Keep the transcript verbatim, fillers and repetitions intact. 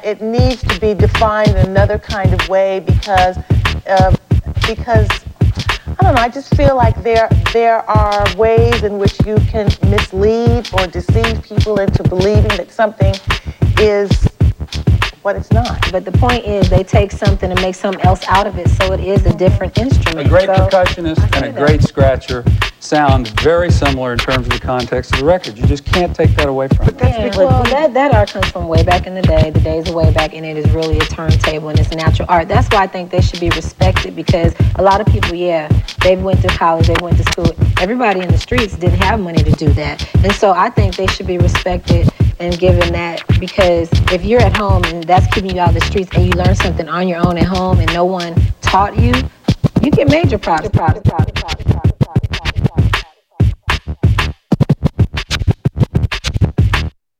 it needs to be defined in another kind of way because, uh, because I don't know, I just feel like there there are ways in which you can mislead or deceive people into believing that something is what it's not. But the point is they take something and make something else out of it, so it is a different instrument. A great so percussionist and a great scratcher sound very similar in terms of the context of the record. You just can't take that away from it. Yeah, well, that, that art comes from way back in the day, the days of way back, and it is really a turntable and it's natural art. That's why I think they should be respected, because a lot of people, yeah, they went to college, they went to school. Everybody in the streets didn't have money to do that. And so I think they should be respected and given that, because if you're at home and that's keeping you out of the streets and you learn something on your own at home and no one taught you, you get major problems.